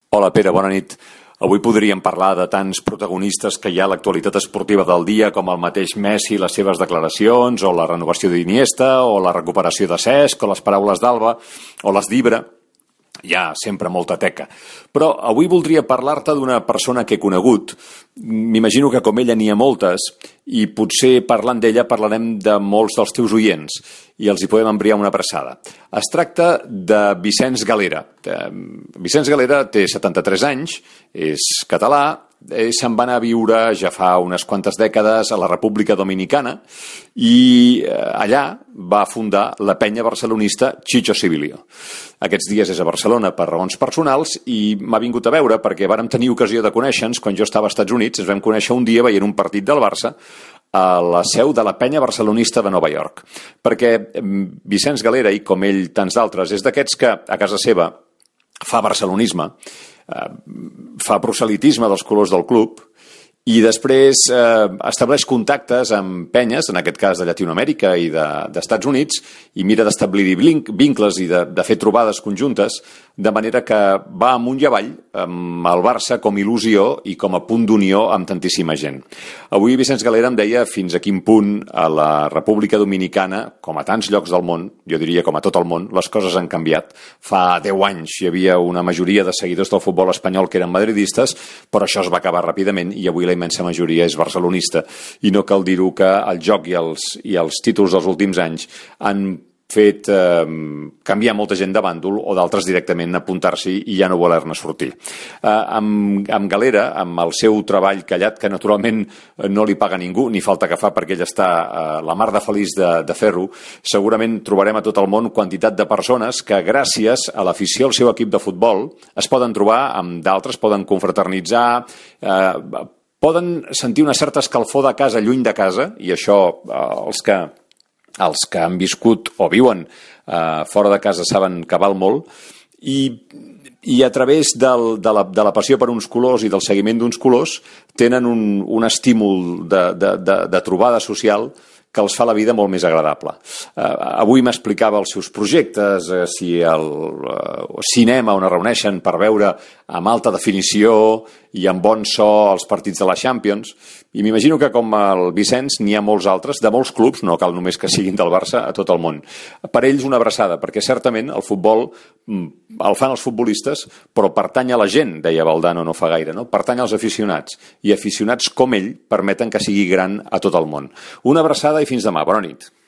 Hola Pere, bona nit. Avui podríem parlar de tants protagonistes que hi ha a l'actualitat esportiva del dia, com el mateix Messi, les seves declaracions, o la renovació d'Iniesta, o la recuperació de Cesc, o les paraules d'Alba, o les d'Ibra. Hi ha sempre molta teca. Però avui voldria parlar-te d'una persona que he conegut. M'imagino que com ella n'hi ha moltes, i potser parlant d'ella parlarem de molts dels teus oients i els hi podem enviar una abraçada. Es tracta de Vicenç Galera. Vicenç Galera té 73 anys, és català, se'n va anar a viure ja fa unes quantes dècades a la República Dominicana i allà va fundar la penya barcelonista Chicho Sibilio. Aquests dies és a Barcelona per raons personals i m'ha vingut a veure perquè vàrem tenir ocasió de conèixer-nos quan jo estava als Estats Units. Ens vam conèixer un dia veient un partit del Barça a la seu de la penya barcelonista de Nova York. Perquè Vicenç Galera, i com ell tants d'altres, és d'aquests que a casa seva fa barcelonisme, fa proselitisme dels colors del club i després estableix contactes amb penyes, en aquest cas de Llatinoamèrica i d'Estats Units, i mira d'establir vincles i de fer trobades conjuntes, de manera que va amunt i avall amb el Barça com il·lusió i com a punt d'unió amb tantíssima gent. Avui Vicenç Galera em deia fins a quin punt a la República Dominicana, com a tants llocs del món, jo diria com a tot el món, les coses han canviat. Fa 10 anys hi havia una majoria de seguidors del futbol espanyol que eren madridistes, però això es va acabar ràpidament i avui la immensa majoria és barcelonista. I no cal dir-ho que el joc i els títols dels últims anys han fet canviar molta gent de bàndol o d'altres directament apuntar-s'hi i ja no voler-ne sortir. Amb Galera, amb el seu treball callat, que naturalment no li paga ningú, ni falta que fa perquè ell està la mar de feliç de fer-ho, segurament trobarem a tot el món quantitat de persones que gràcies a l'afició al seu equip de futbol es poden trobar amb d'altres, poden confraternitzar, poden sentir una certa escalfor de casa lluny de casa, i això els que han viscut o viuen fora de casa saben que val molt, i a través de la passió per uns colors i del seguiment d'uns colors tenen un estímul de trobada social que els fa la vida molt més agradable. Avui m'explicava els seus projectes, si el cinema on es reuneixen per veure amb alta definició i amb bon so els partits de la Champions, i m'imagino que com el Vicenç n'hi ha molts altres, de molts clubs, no cal només que siguin del Barça, a tot el món. Per ells una abraçada, perquè certament el futbol el fan els futbolistes, però pertany a la gent, deia Valdano no fa gaire, no? Pertany als aficionats, i aficionats com ell permeten que sigui gran a tot el món. Una abraçada i fins demà. Bona nit.